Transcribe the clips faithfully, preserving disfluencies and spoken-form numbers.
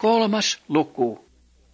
Kolmas luku.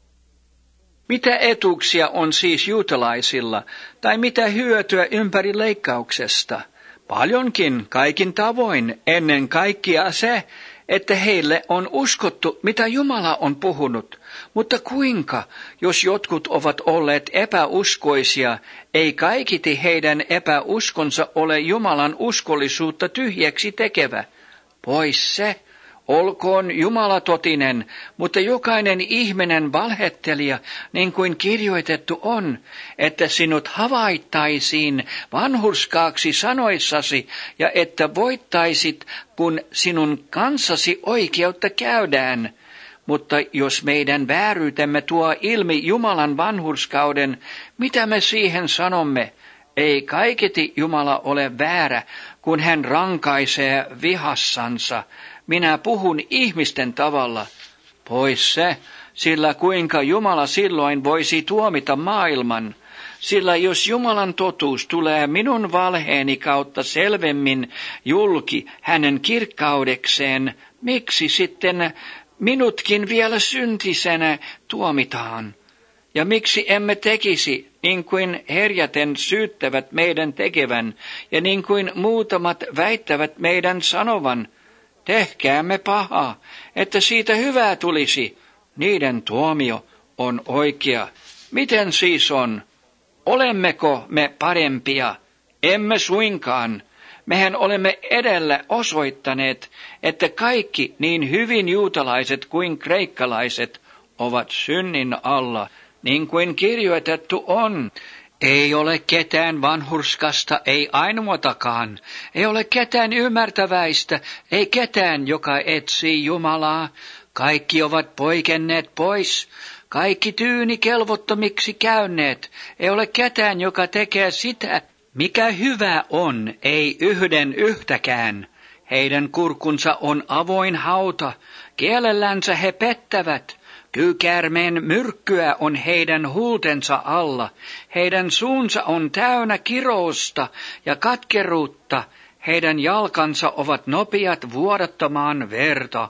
Mitä etuuksia on siis juutalaisilla, tai mitä hyötyä ympäri leikkauksesta? Paljonkin, kaikin tavoin, ennen kaikkea se, että heille on uskottu, mitä Jumala on puhunut. Mutta kuinka, jos jotkut ovat olleet epäuskoisia, ei kaikiti heidän epäuskonsa ole Jumalan uskollisuutta tyhjäksi tekevä? Pois se, olkoon Jumala totinen, mutta jokainen ihminen valhettelija, niin kuin kirjoitettu on, että sinut havaittaisiin vanhurskaaksi sanoissasi ja että voittaisit, kun sinun kanssasi oikeutta käydään. Mutta jos meidän vääryytemme tuo ilmi Jumalan vanhurskauden, mitä me siihen sanomme? Ei kaiketi Jumala ole väärä, kun hän rankaisee vihassansa. Minä puhun ihmisten tavalla. Pois se, sillä kuinka Jumala silloin voisi tuomita maailman. Sillä jos Jumalan totuus tulee minun valheeni kautta selvemmin julki hänen kirkkaudekseen, miksi sitten minutkin vielä syntisenä tuomitaan? Ja miksi emme tekisi, niin kuin herjaten syyttävät meidän tekevän, ja niin kuin muutamat väittävät meidän sanovan, tehkäämme pahaa, että siitä hyvää tulisi. Niiden tuomio on oikea. Miten siis on? Olemmeko me parempia? Emme suinkaan. Mehän olemme edellä osoittaneet, että kaikki niin hyvin juutalaiset kuin kreikkalaiset ovat synnin alla, niin kuin kirjoitettu on. Ei ole ketään vanhurskasta, ei ainoatakaan. Ei ole ketään ymmärtäväistä, ei ketään, joka etsii Jumalaa. Kaikki ovat poikenneet pois, kaikki tyyni kelvottomiksi käyneet. Ei ole ketään, joka tekee sitä, mikä hyvä on, ei yhden yhtäkään. Heidän kurkunsa on avoin hauta, kielellänsä he pettävät. Kyykäärmeen myrkkyä on heidän huultensa alla, heidän suunsa on täynnä kirousta ja katkeruutta, heidän jalkansa ovat nopeat vuodattamaan verta.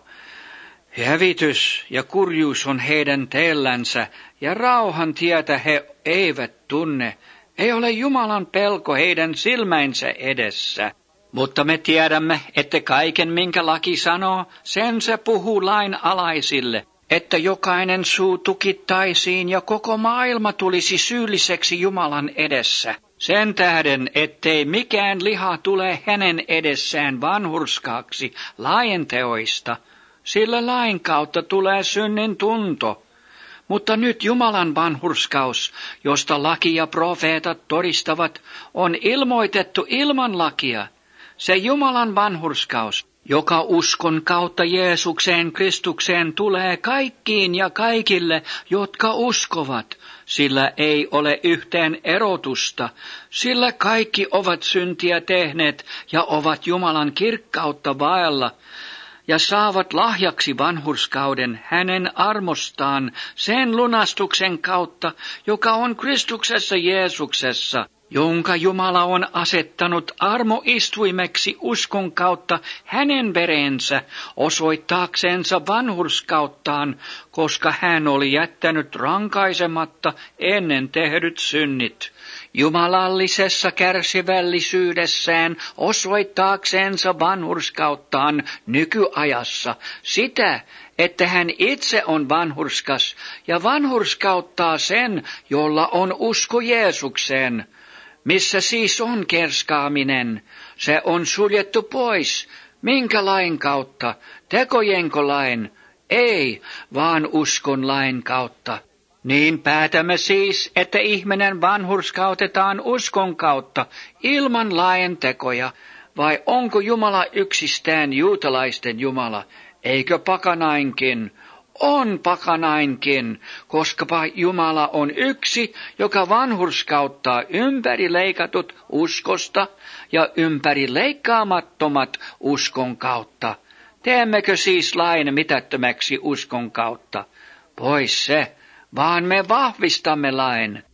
Hävitys ja kurjuus on heidän teellänsä, ja rauhan tietä he eivät tunne. Ei ole Jumalan pelko heidän silmäinsä edessä. Mutta me tiedämme, että kaiken minkä laki sanoo, sen se puhuu lain alaisille, että jokainen suu tukittaisiin ja koko maailma tulisi syylliseksi Jumalan edessä. Sen tähden, ettei mikään liha tule hänen edessään vanhurskaaksi laajenteoista, sillä lain kautta tulee synnin tunto. Mutta nyt Jumalan vanhurskaus, josta laki ja profeetat todistavat, on ilmoitettu ilman lakia. Se Jumalan vanhurskaus, joka uskon kautta Jeesukseen Kristukseen tulee kaikkiin ja kaikille, jotka uskovat, sillä ei ole yhteen erotusta, sillä kaikki ovat syntiä tehneet ja ovat Jumalan kirkkautta vailla, ja saavat lahjaksi vanhurskauden hänen armostaan sen lunastuksen kautta, joka on Kristuksessa Jeesuksessa, jonka Jumala on asettanut armoistuimeksi uskon kautta hänen verensä osoittaaksensa vanhurskauttaan, koska hän oli jättänyt rankaisematta ennen tehdyt synnit. Jumalallisessa kärsivällisyydessään osoittaaksensa vanhurskauttaan nykyajassa sitä, että hän itse on vanhurskas ja vanhurskauttaa sen, jolla on usko Jeesukseen. Missä siis on kerskaaminen? Se on suljettu pois. Minkä lain kautta? Tekojenko lain? Ei, vaan uskon lain kautta. Niin päätämme siis, että ihminen vanhurskautetaan uskon kautta ilman lain tekoja, vai onko Jumala yksistään juutalaisten Jumala, eikö pakanainkin? On pakanainkin, koskapa Jumala on yksi, joka vanhurskauttaa ympärileikatut uskosta ja ympärileikkaamattomat uskon kautta. Teemmekö siis lain mitättömäksi uskon kautta? Pois se, vaan me vahvistamme lain.